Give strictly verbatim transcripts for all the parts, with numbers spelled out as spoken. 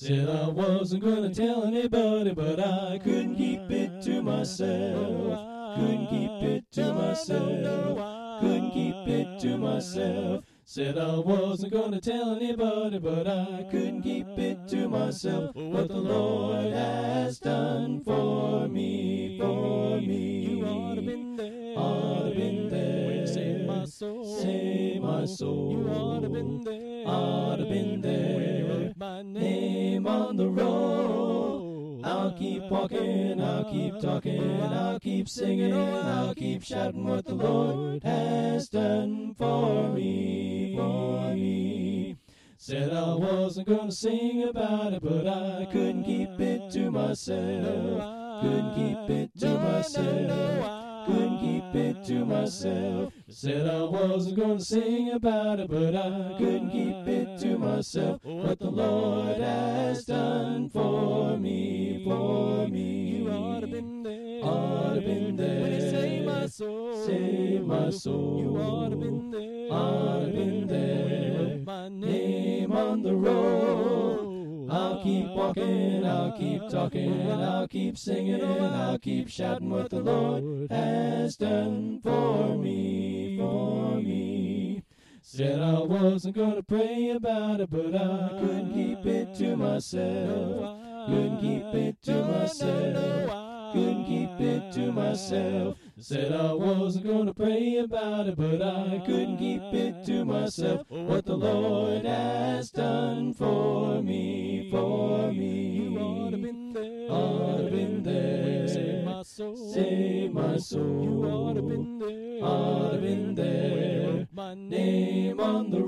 Said I wasn't gonna tell anybody, but I couldn't keep it to myself. Couldn't keep it to myself. Couldn't keep it to myself. Said I wasn't gonna tell anybody, but I couldn't keep it to myself. What the Lord has done for me, for me. You ought to been there. Ought to been there. When you saved my soul. Saved my soul. You ought to been there. Ought to been there. When you wrote my Name on the roll. I'll keep walking, I'll keep talking, I'll keep singing, I'll keep shouting what the Lord has done for me, for me. Said I wasn't gonna sing about it, but I couldn't keep it to myself. Couldn't keep it to myself. Couldn't keep it to myself. Said I wasn't gonna sing about it, but I couldn't keep it to myself. What the Lord has done for me, for me. You ought to been there. Ought to been there. When you saved my soul. Saved my soul. You ought to been there. Ought to been there. When you wrote my Name on the roll. I'll keep walking, I'll keep talking, I'll keep singing, I'll keep shouting what the Lord has done for me, for me. Said I wasn't gonna pray about it, but I couldn't keep it to myself. Couldn't keep it to myself. Couldn't keep it to myself. Said I wasn't gonna pray about it, but I couldn't keep it to myself. What the Lord has done for me, for me. You ought to been there. Ought to been there. When you saved my soul. Saved my soul. You ought to been there. Ought to been there. When you wrote my Name on the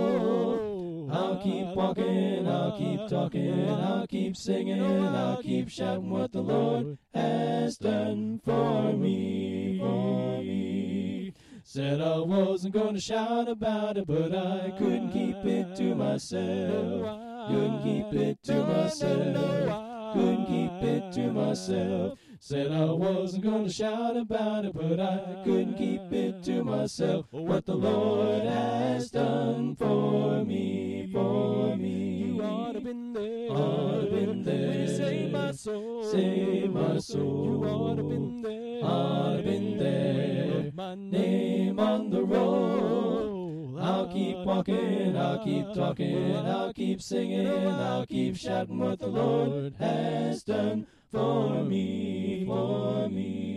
roll. I'll keep walking, I'll keep talking, I'll keep singing, I'll keep shouting what the Lord has done for me, for me. Said I wasn't gonna shout about it, but I couldn't keep it to myself. Couldn't keep it to myself. Couldn't keep it to myself. Said I wasn't gonna shout about it, but I couldn't keep it to myself. What the Lord has done for me, for me. You ought to been there. Ought to been there. When you saved my soul. Saved my soul. You ought to been there. Ought to been there. My Name on the roll. I'll keep walking, I'll keep talking, I'll keep singing, I'll keep shouting what the Lord has done for me, for me.